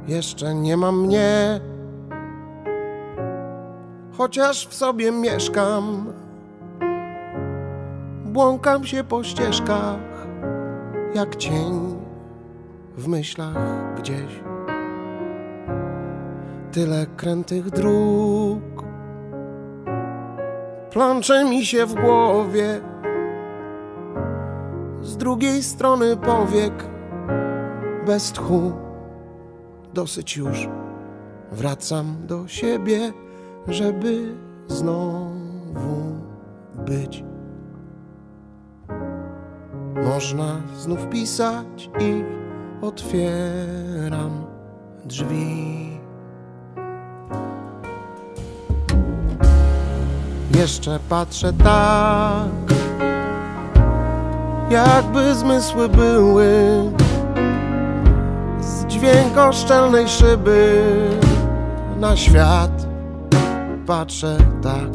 Jeszcze nie ma mnie, chociaż w sobie mieszkam. Błąkam się po ścieżkach, jak cień w myślach gdzieś. Tyle krętych dróg plącze mi się w głowie. Z drugiej strony powiek, bez tchu, dosyć już. Wracam do siebie, żeby znowu być. Można znów pisać i otwieram drzwi. Jeszcze patrzę tak, jakby zmysły były z dźwiękoszczelnej szyby na świat. Patrzę tak,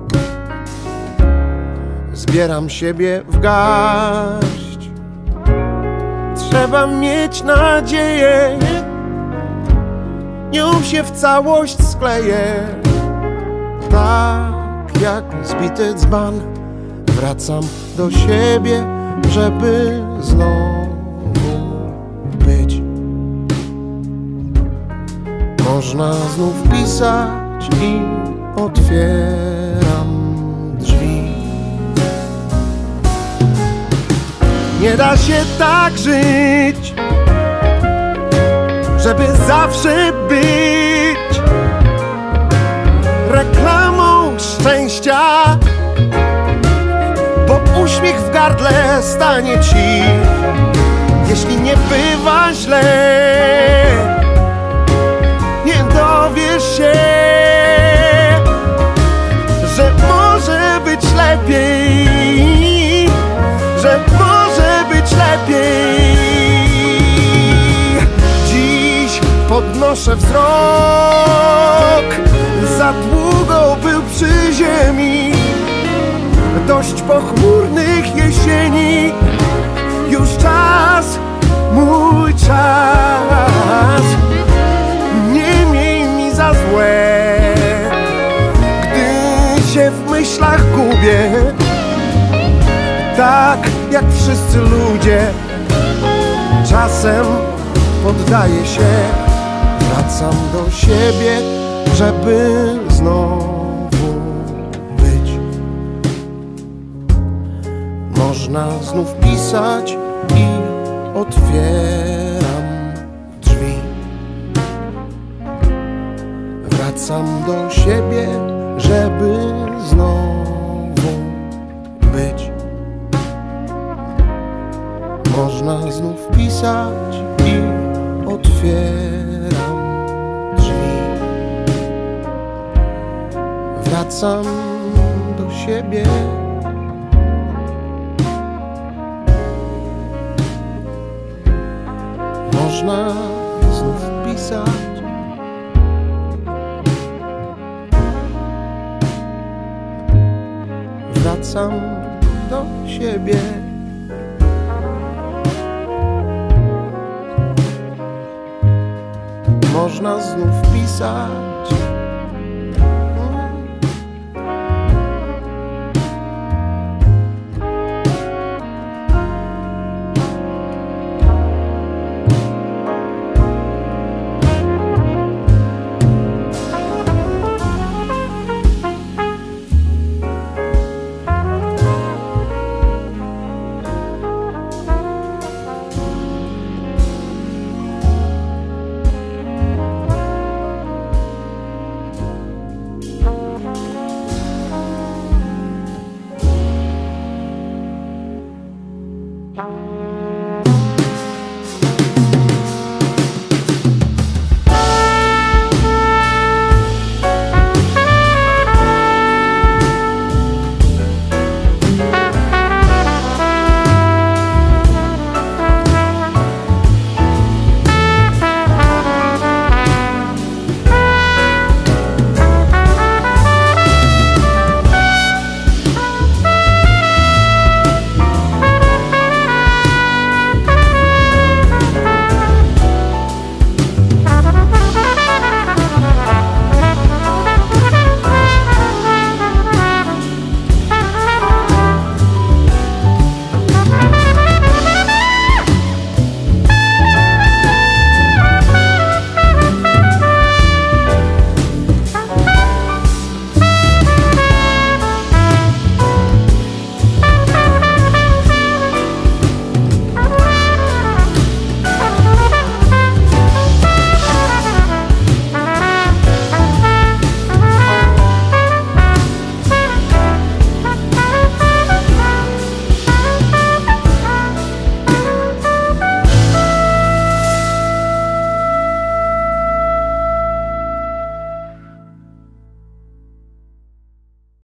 zbieram siebie w garść. Trzeba mieć nadzieję, nią się w całość skleję. Tak jak zbity dzban, wracam do siebie, żeby znowu być. Można znów pisać i otwieram drzwi. Nie da się tak żyć, żeby zawsze być reklamą szczęścia, bo uśmiech w gardle stanie ci, jeśli nie bywa źle. Nie dowiesz się, że może być lepiej, że może być lepiej. Dziś podnoszę wzrok, za długo był przy ziemi. Dość pochmurnych jesieni, już czas, mój czas. Nie miej mi za złe, gdy się w myślach gubię. Tak jak wszyscy ludzie, czasem poddaję się. Wracam do siebie, żeby znowu być. Można znów pisać i otwieram drzwi. Wracam do siebie, żeby znowu być. Można znów pisać i otwieram drzwi. Wracam do siebie. Można znów pisać. Wracam do siebie. Można znów pisać.